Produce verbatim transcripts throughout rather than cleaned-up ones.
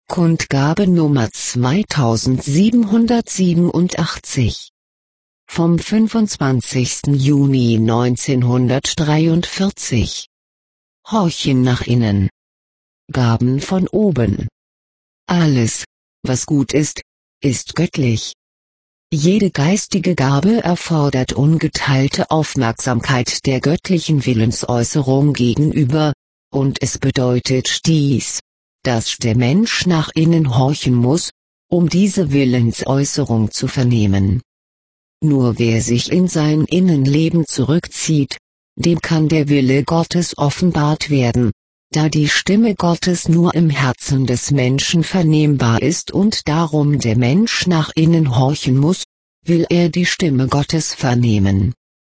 Kundgabe Nummer zweitausendsiebenhundertsiebenundachtzig. Vom fünfundzwanzigsten Juni neunzehnhundertdreiundvierzig. Horchen nach innen. Gaben von oben. Alles, was gut ist, ist göttlich. Jede geistige Gabe erfordert ungeteilte Aufmerksamkeit der göttlichen Willensäußerung gegenüber, und es bedeutet dies, dass der Mensch nach innen horchen muss, um diese Willensäußerung zu vernehmen. Nur wer sich in sein Innenleben zurückzieht, dem kann der Wille Gottes offenbart werden, da die Stimme Gottes nur im Herzen des Menschen vernehmbar ist und darum der Mensch nach innen horchen muss, will er die Stimme Gottes vernehmen.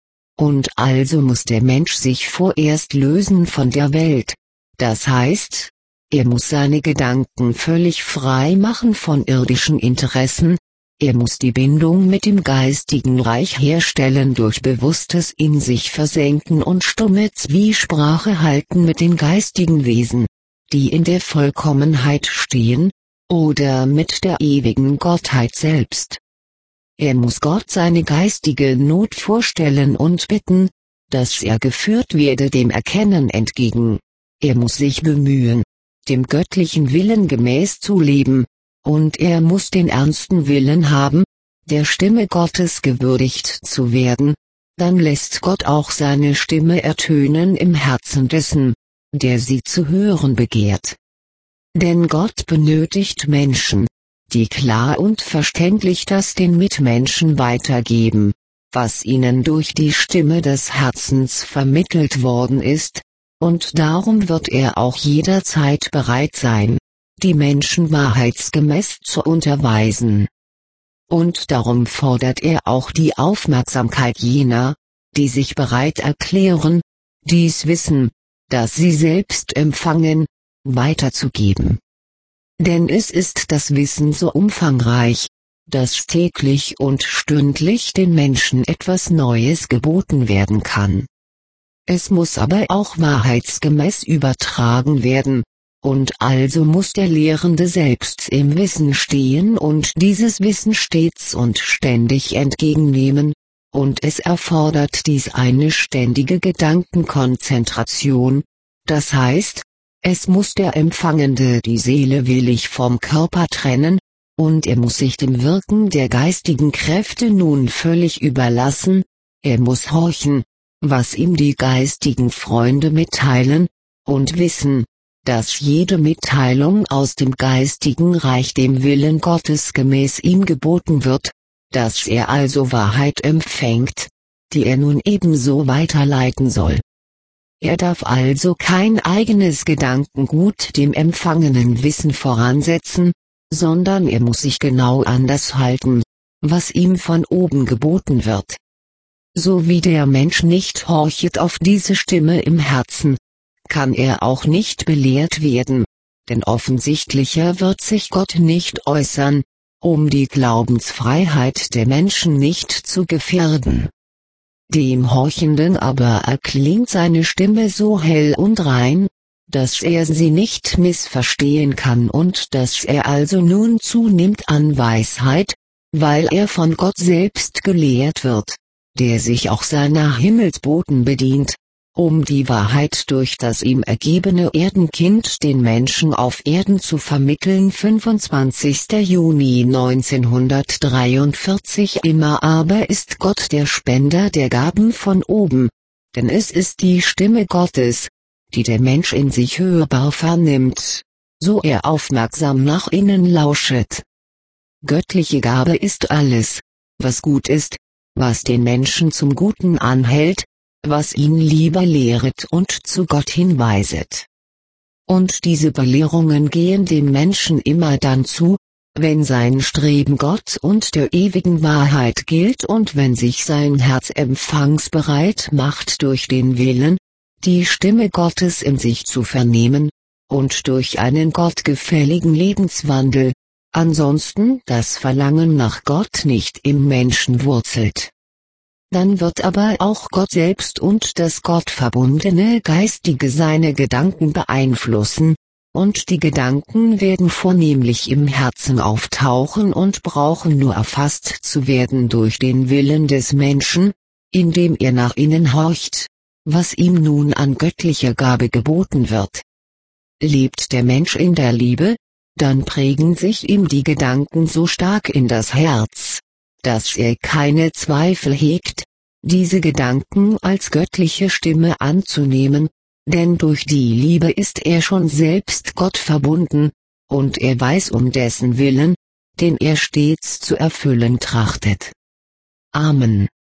Und also muss der Mensch sich vorerst lösen von der Welt, das heißt, er muss seine Gedanken völlig frei machen von irdischen Interessen, er muss die Bindung mit dem geistigen Reich herstellen durch bewusstes in sich versenken und stumme Zwiesprache halten mit den geistigen Wesen, die in der Vollkommenheit stehen, oder mit der ewigen Gottheit selbst. Er muss Gott seine geistige Not vorstellen und bitten, dass er geführt werde dem Erkennen entgegen. Er muss sich bemühen, dem göttlichen Willen gemäß zu leben, und er muss den ernsten Willen haben, der Stimme Gottes gewürdigt zu werden, dann lässt Gott auch seine Stimme ertönen im Herzen dessen, der sie zu hören begehrt. Denn Gott benötigt Menschen, die klar und verständlich das den Mitmenschen weitergeben, was ihnen durch die Stimme des Herzens vermittelt worden ist, und darum wird er auch jederzeit bereit sein, die Menschen wahrheitsgemäß zu unterweisen. Und darum fordert er auch die Aufmerksamkeit jener, die sich bereit erklären, dies Wissen, das sie selbst empfangen, weiterzugeben. Denn es ist das Wissen so umfangreich, dass täglich und stündlich den Menschen etwas Neues geboten werden kann. Es muss aber auch wahrheitsgemäß übertragen werden, und also muss der Lehrende selbst im Wissen stehen und dieses Wissen stets und ständig entgegennehmen, und es erfordert dies eine ständige Gedankenkonzentration, das heißt, es muss der Empfangende die Seele willig vom Körper trennen, und er muss sich dem Wirken der geistigen Kräfte nun völlig überlassen, er muss horchen, was ihm die geistigen Freunde mitteilen, und wissen, dass jede Mitteilung aus dem geistigen Reich dem Willen Gottes gemäß ihm geboten wird, dass er also Wahrheit empfängt, die er nun ebenso weiterleiten soll. Er darf also kein eigenes Gedankengut dem empfangenen Wissen voransetzen, sondern er muss sich genau an das halten, was ihm von oben geboten wird. So wie der Mensch nicht horchet auf diese Stimme im Herzen, kann er auch nicht belehrt werden, denn offensichtlicher wird sich Gott nicht äußern, um die Glaubensfreiheit der Menschen nicht zu gefährden. Dem Horchenden aber erklingt seine Stimme so hell und rein, dass er sie nicht missverstehen kann und dass er also nun zunimmt an Weisheit, weil er von Gott selbst gelehrt wird, der sich auch seiner Himmelsboten bedient, um die Wahrheit durch das ihm ergebene Erdenkind den Menschen auf Erden zu vermitteln. fünfundzwanzigster Juni neunzehnhundertdreiundvierzig. Immer aber ist Gott der Spender der Gaben von oben, denn es ist die Stimme Gottes, die der Mensch in sich hörbar vernimmt, so er aufmerksam nach innen lauschet. Göttliche Gabe ist alles, was gut ist, was den Menschen zum Guten anhält, was ihn lieber lehret und zu Gott hinweiset. Und diese Belehrungen gehen dem Menschen immer dann zu, wenn sein Streben Gott und der ewigen Wahrheit gilt und wenn sich sein Herz empfangsbereit macht durch den Willen, die Stimme Gottes in sich zu vernehmen, und durch einen gottgefälligen Lebenswandel, ansonsten das Verlangen nach Gott nicht im Menschen wurzelt. Dann wird aber auch Gott selbst und das gottverbundene Geistige seine Gedanken beeinflussen, und die Gedanken werden vornehmlich im Herzen auftauchen und brauchen nur erfasst zu werden durch den Willen des Menschen, indem er nach innen horcht, was ihm nun an göttlicher Gabe geboten wird. Lebt der Mensch in der Liebe, dann prägen sich ihm die Gedanken so stark in das Herz, dass er keine Zweifel hegt, diese Gedanken als göttliche Stimme anzunehmen, denn durch die Liebe ist er schon selbst Gott verbunden, und er weiß um dessen Willen, den er stets zu erfüllen trachtet. Amen.